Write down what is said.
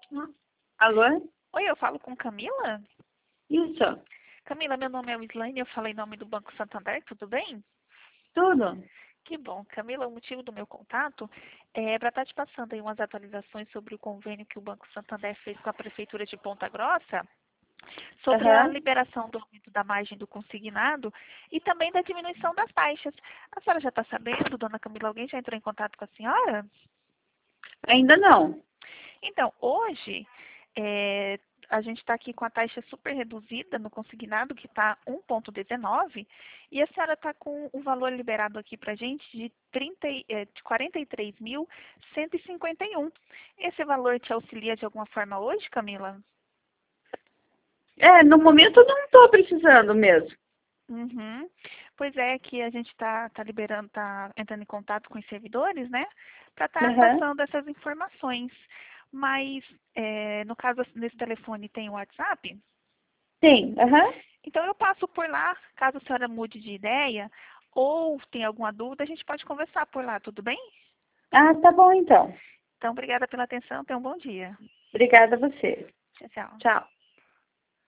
Alô? Oi, eu falo com Camila? Isso, Camila, meu nome é Wislaine, eu falei em nome do Banco Santander, tudo bem? tudo. Que bom. Camila, o motivo do meu contato é para estar te passando aí umas atualizações sobre o convênio que o Banco Santander fez com a Prefeitura de Ponta Grossa, sobre a Aham. liberação do aumento da margem do consignado e também da diminuição das taxas. A senhora já está sabendo, dona Camila, alguém já entrou em contato com a senhora? Ainda não. Então, hoje, é, a gente está aqui com a taxa super reduzida no consignado, que está 1,19, e a senhora está com o valor liberado aqui para a gente de 43.151. Esse valor te auxilia de alguma forma hoje, Camila? É, no momento eu não estou precisando mesmo. Uhum. Pois é, que a gente está liberando, está entrando em contato com os servidores, né? Para estar Aham. passando essas informações. Mas, no caso, nesse telefone tem o WhatsApp? Sim, aham. Então eu passo por lá, caso a senhora mude de ideia ou tenha alguma dúvida, a gente pode conversar por lá, tudo bem? Ah, tá bom então. Então, obrigada pela atenção, tenha um bom dia. Obrigada a você. Tchau, tchau. Tchau.